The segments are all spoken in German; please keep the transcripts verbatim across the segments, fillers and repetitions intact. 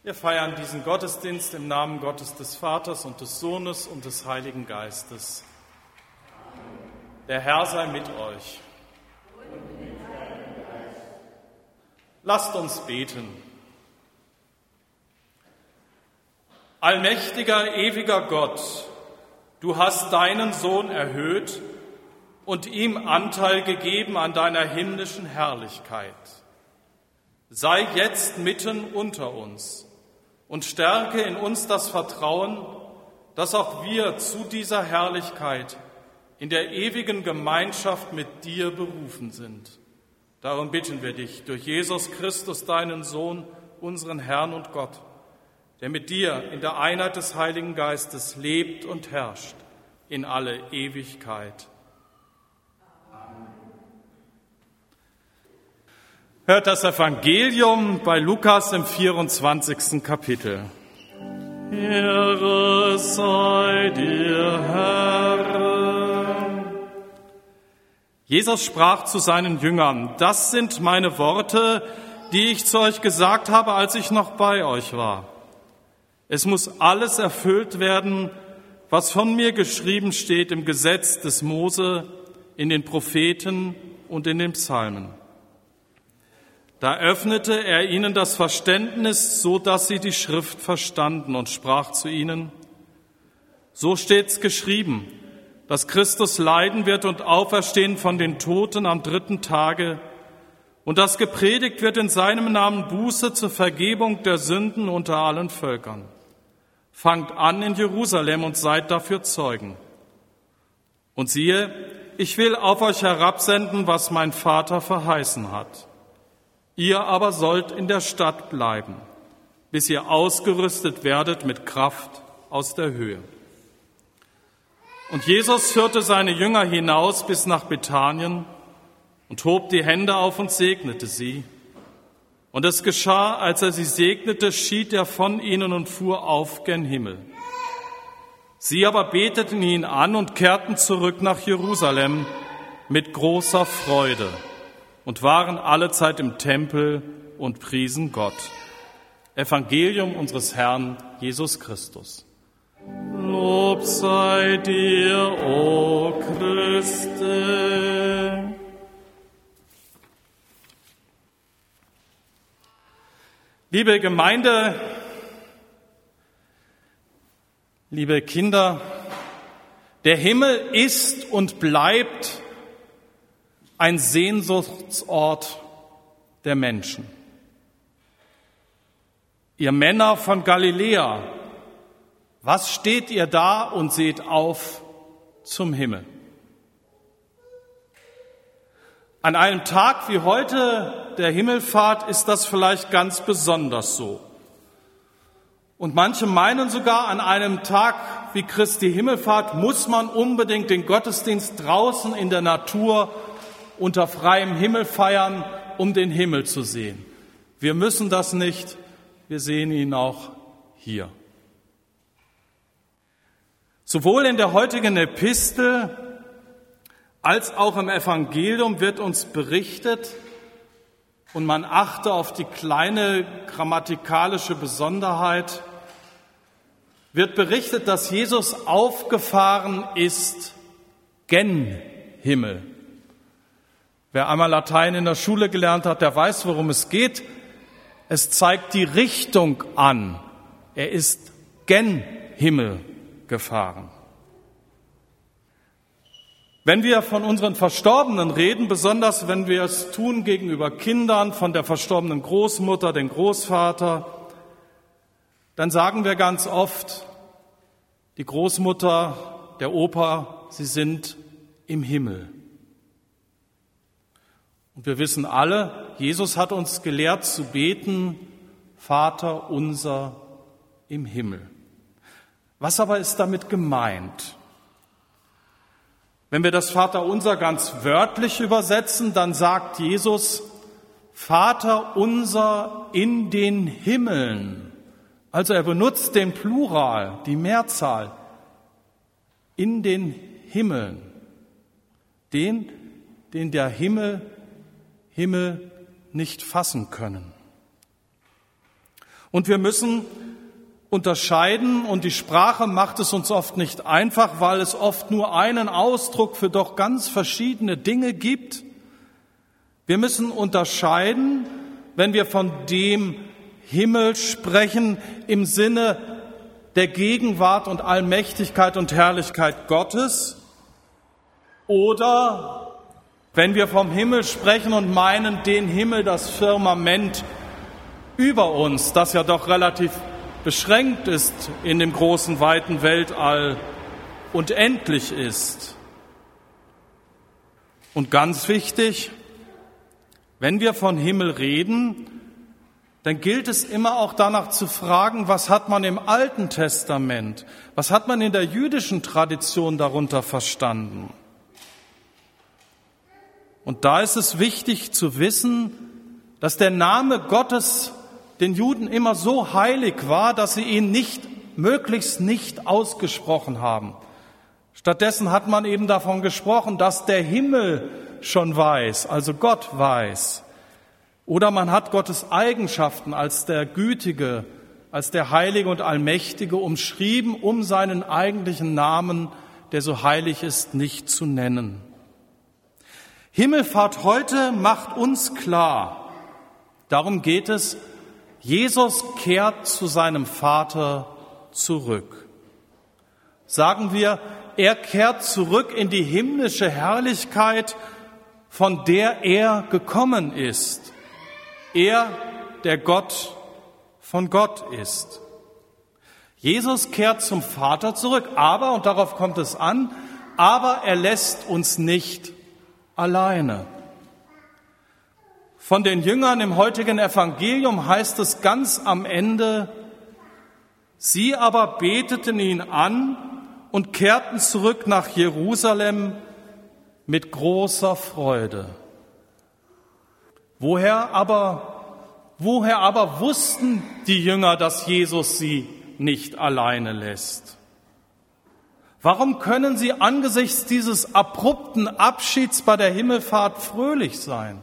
Wir feiern diesen Gottesdienst im Namen Gottes des Vaters und des Sohnes und des Heiligen Geistes. Der Herr sei mit euch. Lasst uns beten. Allmächtiger, ewiger Gott, du hast deinen Sohn erhöht und ihm Anteil gegeben an deiner himmlischen Herrlichkeit. Sei jetzt mitten unter uns und stärke in uns das Vertrauen, dass auch wir zu dieser Herrlichkeit in der ewigen Gemeinschaft mit dir berufen sind. Darum bitten wir dich durch Jesus Christus, deinen Sohn, unseren Herrn und Gott, der mit dir in der Einheit des Heiligen Geistes lebt und herrscht in alle Ewigkeit. Amen. Hört das Evangelium bei Lukas im vierundzwanzigsten Kapitel. Ehre sei dir, Herr. Jesus sprach zu seinen Jüngern: Das sind meine Worte, die ich zu euch gesagt habe, als ich noch bei euch war. Es muss alles erfüllt werden, was von mir geschrieben steht im Gesetz des Mose, in den Propheten und in den Psalmen. Da öffnete er ihnen das Verständnis, so dass sie die Schrift verstanden, und sprach zu ihnen: So steht's geschrieben, dass Christus leiden wird und auferstehen von den Toten am dritten Tage und dass gepredigt wird in seinem Namen Buße zur Vergebung der Sünden unter allen Völkern. Fangt an in Jerusalem und seid dafür Zeugen. Und siehe, ich will auf euch herabsenden, was mein Vater verheißen hat. Ihr aber sollt in der Stadt bleiben, bis ihr ausgerüstet werdet mit Kraft aus der Höhe. Und Jesus führte seine Jünger hinaus bis nach Bethanien und hob die Hände auf und segnete sie. Und es geschah, als er sie segnete, schied er von ihnen und fuhr auf gen Himmel. Sie aber beteten ihn an und kehrten zurück nach Jerusalem mit großer Freude und waren allezeit im Tempel und priesen Gott. Evangelium unseres Herrn Jesus Christus. Lob sei dir, o Christe. Liebe Gemeinde, liebe Kinder, der Himmel ist und bleibt ein Sehnsuchtsort der Menschen. Ihr Männer von Galiläa, was steht ihr da und seht auf zum Himmel? An einem Tag wie heute, der Himmelfahrt, ist das vielleicht ganz besonders so. Und manche meinen sogar, an einem Tag wie Christi Himmelfahrt muss man unbedingt den Gottesdienst draußen in der Natur unter freiem Himmel feiern, um den Himmel zu sehen. Wir müssen das nicht, wir sehen ihn auch hier. Sowohl in der heutigen Epistel als auch im Evangelium wird uns berichtet, und man achte auf die kleine grammatikalische Besonderheit, wird berichtet, dass Jesus aufgefahren ist gen Himmel. Wer einmal Latein in der Schule gelernt hat, der weiß, worum es geht. Es zeigt die Richtung an. Er ist gen Himmel gefahren. Wenn wir von unseren Verstorbenen reden, besonders wenn wir es tun gegenüber Kindern, von der verstorbenen Großmutter, dem Großvater, dann sagen wir ganz oft, die Großmutter, der Opa, sie sind im Himmel. Und wir wissen alle, Jesus hat uns gelehrt zu beten, Vater unser im Himmel. Was aber ist damit gemeint? Wenn wir das Vaterunser ganz wörtlich übersetzen, dann sagt Jesus, Vater unser in den Himmeln. Also er benutzt den Plural, die Mehrzahl, in den Himmeln. Den, den der Himmel, Himmel nicht fassen können. Und wir müssen unterscheiden, und die Sprache macht es uns oft nicht einfach, weil es oft nur einen Ausdruck für doch ganz verschiedene Dinge gibt. Wir müssen unterscheiden, wenn wir von dem Himmel sprechen, im Sinne der Gegenwart und Allmächtigkeit und Herrlichkeit Gottes, oder wenn wir vom Himmel sprechen und meinen den Himmel, das Firmament über uns, das ja doch relativ beschränkt ist in dem großen, weiten Weltall und endlich ist. Und ganz wichtig, wenn wir von Himmel reden, dann gilt es immer auch danach zu fragen, was hat man im Alten Testament, was hat man in der jüdischen Tradition darunter verstanden? Und da ist es wichtig zu wissen, dass der Name Gottes den Juden immer so heilig war, dass sie ihn nicht, möglichst nicht ausgesprochen haben. Stattdessen hat man eben davon gesprochen, dass der Himmel schon weiß, also Gott weiß. Oder man hat Gottes Eigenschaften als der Gütige, als der Heilige und Allmächtige umschrieben, um seinen eigentlichen Namen, der so heilig ist, nicht zu nennen. Himmelfahrt heute macht uns klar, darum geht es, Jesus kehrt zu seinem Vater zurück. Sagen wir, er kehrt zurück in die himmlische Herrlichkeit, von der er gekommen ist. Er, der Gott von Gott ist. Jesus kehrt zum Vater zurück, aber, und darauf kommt es an, aber er lässt uns nicht alleine. Von den Jüngern im heutigen Evangelium heißt es ganz am Ende, sie aber beteten ihn an und kehrten zurück nach Jerusalem mit großer Freude. Woher aber, woher aber wussten die Jünger, dass Jesus sie nicht alleine lässt? Warum können sie angesichts dieses abrupten Abschieds bei der Himmelfahrt fröhlich sein?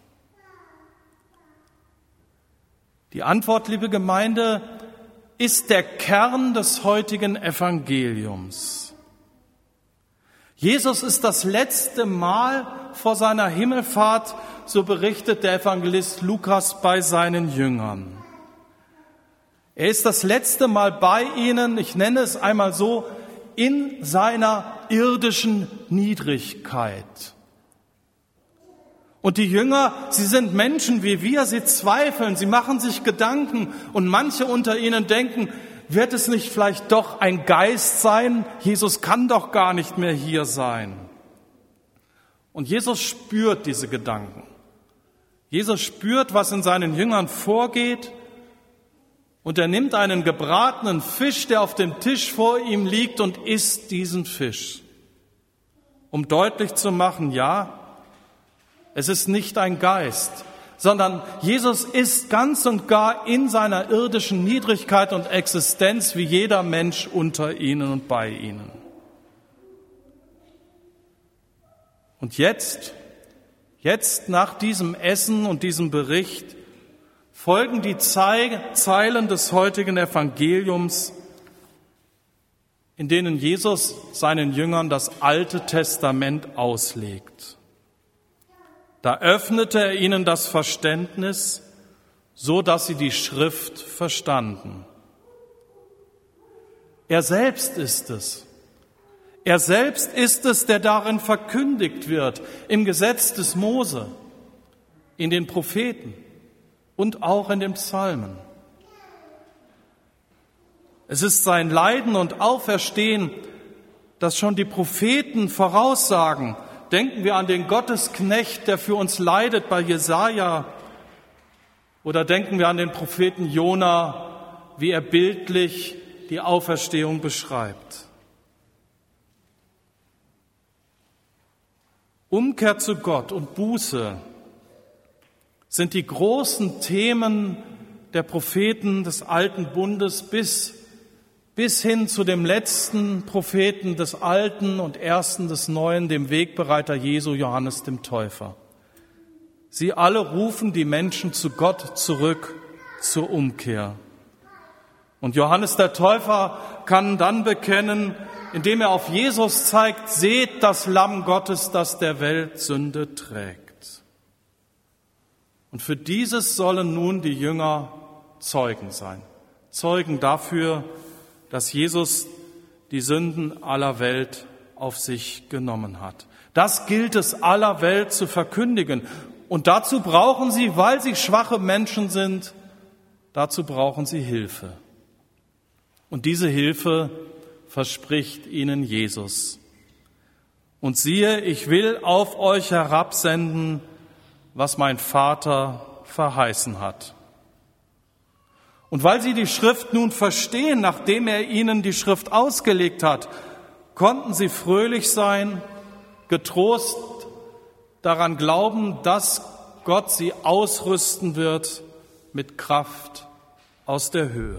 Die Antwort, liebe Gemeinde, ist der Kern des heutigen Evangeliums. Jesus ist das letzte Mal vor seiner Himmelfahrt, so berichtet der Evangelist Lukas, bei seinen Jüngern. Er ist das letzte Mal bei ihnen, ich nenne es einmal so, in seiner irdischen Niedrigkeit. Und die Jünger, sie sind Menschen wie wir, sie zweifeln, sie machen sich Gedanken und manche unter ihnen denken, wird es nicht vielleicht doch ein Geist sein? Jesus kann doch gar nicht mehr hier sein. Und Jesus spürt diese Gedanken. Jesus spürt, was in seinen Jüngern vorgeht, und er nimmt einen gebratenen Fisch, der auf dem Tisch vor ihm liegt, und isst diesen Fisch, um deutlich zu machen, ja, es ist nicht ein Geist, sondern Jesus ist ganz und gar in seiner irdischen Niedrigkeit und Existenz wie jeder Mensch unter ihnen und bei ihnen. Und jetzt, jetzt nach diesem Essen und diesem Bericht folgen die Zeilen des heutigen Evangeliums, in denen Jesus seinen Jüngern das Alte Testament auslegt. Da öffnete er ihnen das Verständnis, so dass sie die Schrift verstanden. Er selbst ist es. Er selbst ist es, der darin verkündigt wird, im Gesetz des Mose, in den Propheten und auch in den Psalmen. Es ist sein Leiden und Auferstehen, das schon die Propheten voraussagen. Denken wir an den Gottesknecht, der für uns leidet bei Jesaja. Oder denken wir an den Propheten Jona, wie er bildlich die Auferstehung beschreibt. Umkehr zu Gott und Buße sind die großen Themen der Propheten des Alten Bundes bis, bis hin zu dem letzten Propheten des Alten und ersten des Neuen, dem Wegbereiter Jesu, Johannes dem Täufer. Sie alle rufen die Menschen zu Gott zurück zur Umkehr. Und Johannes der Täufer kann dann bekennen, indem er auf Jesus zeigt, seht das Lamm Gottes, das der Welt Sünde trägt. Und für dieses sollen nun die Jünger Zeugen sein. Zeugen dafür, dass Jesus die Sünden aller Welt auf sich genommen hat. Das gilt es aller Welt zu verkündigen. Und dazu brauchen sie, weil sie schwache Menschen sind, dazu brauchen sie Hilfe. Und diese Hilfe verspricht ihnen Jesus. Und siehe, ich will auf euch herabsenden, was mein Vater verheißen hat. Und weil sie die Schrift nun verstehen, nachdem er ihnen die Schrift ausgelegt hat, konnten sie fröhlich sein, getrost daran glauben, dass Gott sie ausrüsten wird mit Kraft aus der Höhe.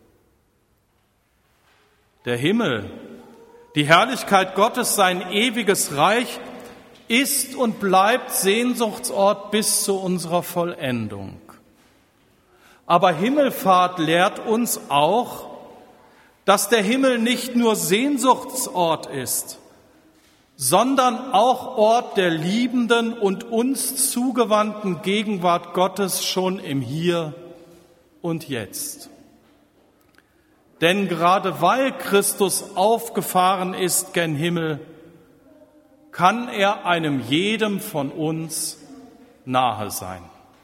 Der Himmel, die Herrlichkeit Gottes, sein ewiges Reich, ist und bleibt Sehnsuchtsort bis zu unserer Vollendung. Aber Himmelfahrt lehrt uns auch, dass der Himmel nicht nur Sehnsuchtsort ist, sondern auch Ort der liebenden und uns zugewandten Gegenwart Gottes schon im Hier und Jetzt. Denn gerade weil Christus aufgefahren ist gen Himmel, kann er einem jedem von uns nahe sein.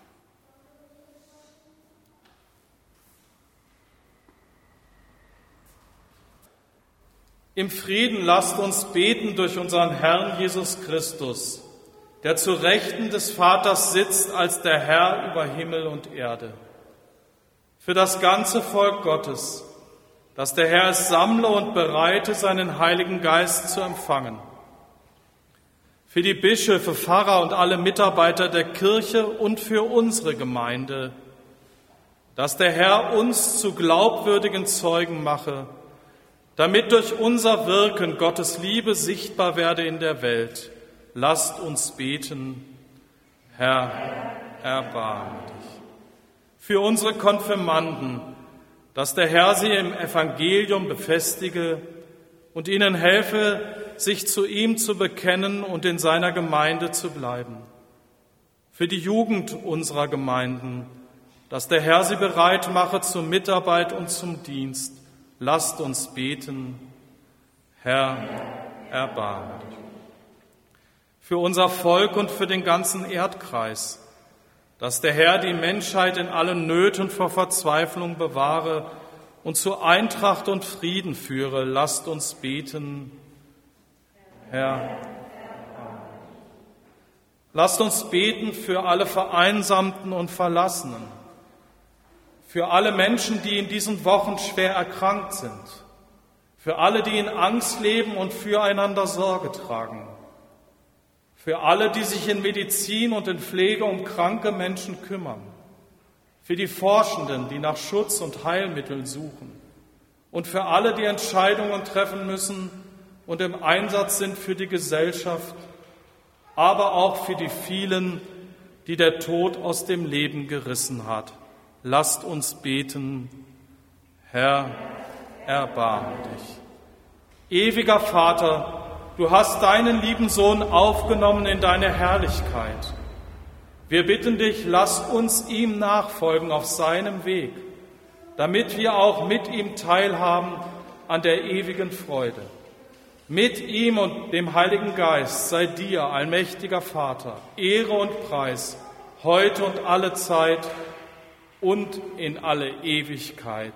Im Frieden lasst uns beten durch unseren Herrn Jesus Christus, der zu Rechten des Vaters sitzt als der Herr über Himmel und Erde. Für das ganze Volk Gottes, dass der Herr es sammle und bereite, seinen Heiligen Geist zu empfangen. Für die Bischöfe, Pfarrer und alle Mitarbeiter der Kirche und für unsere Gemeinde, dass der Herr uns zu glaubwürdigen Zeugen mache, damit durch unser Wirken Gottes Liebe sichtbar werde in der Welt. Lasst uns beten, Herr, erbarme dich. Für unsere Konfirmanden, dass der Herr sie im Evangelium befestige und ihnen helfe, sich zu ihm zu bekennen und in seiner Gemeinde zu bleiben. Für die Jugend unserer Gemeinden, dass der Herr sie bereit mache zur Mitarbeit und zum Dienst. Lasst uns beten, Herr, erbarme dich. Für unser Volk und für den ganzen Erdkreis, dass der Herr die Menschheit in allen Nöten vor Verzweiflung bewahre und zu Eintracht und Frieden führe. Lasst uns beten, Herr. Lasst uns beten für alle Vereinsamten und Verlassenen, für alle Menschen, die in diesen Wochen schwer erkrankt sind, für alle, die in Angst leben und füreinander Sorge tragen, für alle, die sich in Medizin und in Pflege um kranke Menschen kümmern, für die Forschenden, die nach Schutz und Heilmitteln suchen und für alle, die Entscheidungen treffen müssen und im Einsatz sind für die Gesellschaft, aber auch für die vielen, die der Tod aus dem Leben gerissen hat. Lasst uns beten, Herr, erbarme dich. Ewiger Vater, du hast deinen lieben Sohn aufgenommen in deine Herrlichkeit. Wir bitten dich, lass uns ihm nachfolgen auf seinem Weg, damit wir auch mit ihm teilhaben an der ewigen Freude. Mit ihm und dem Heiligen Geist sei dir, allmächtiger Vater, Ehre und Preis, heute und alle Zeit und in alle Ewigkeit.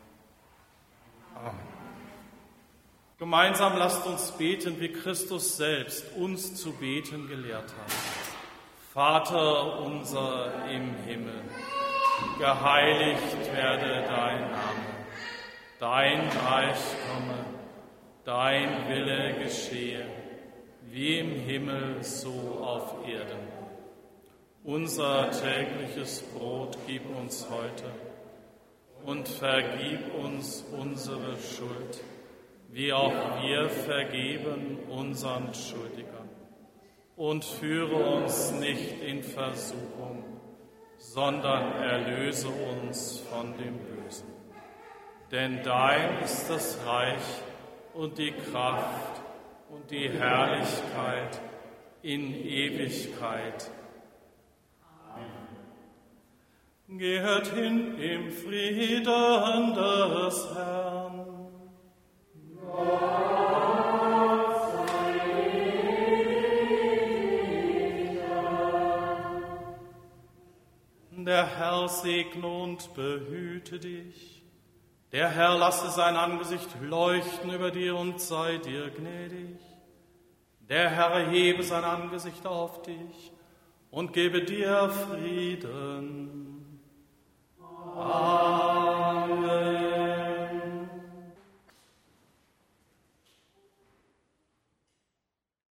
Amen. Gemeinsam lasst uns beten, wie Christus selbst uns zu beten gelehrt hat. Vater unser im Himmel, geheiligt werde dein Name, dein Reich komme, dein Wille geschehe, wie im Himmel so auf Erden. Unser tägliches Brot gib uns heute und vergib uns unsere Schuld, wie auch wir vergeben unseren Schuldigern. Und führe uns nicht in Versuchung, sondern erlöse uns von dem Bösen. Denn dein ist das Reich und die Kraft und die Herrlichkeit in Ewigkeit. Amen. Geht hin im Frieden des Herrn. Gott sei dir. Der Herr segne und behüte dich. Der Herr lasse sein Angesicht leuchten über dir und sei dir gnädig. Der Herr erhebe sein Angesicht auf dich und gebe dir Frieden. Amen.